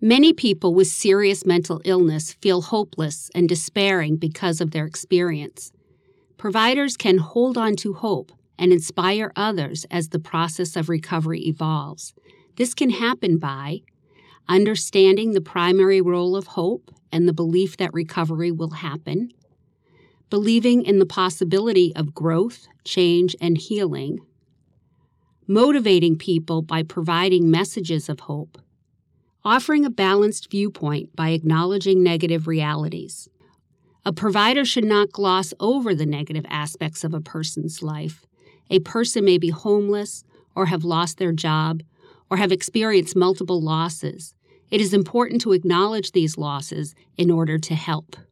Many people with serious mental illness feel hopeless and despairing because of their experience. Providers can hold on to hope and inspire others as the process of recovery evolves. This can happen by understanding the primary role of hope and the belief that recovery will happen, believing in the possibility of growth, change, and healing, motivating people by providing messages of hope, offering a balanced viewpoint by acknowledging negative realities. A provider should not gloss over the negative aspects of a person's life. A person may be homeless or have lost their job or have experienced multiple losses. It is important to acknowledge these losses in order to help.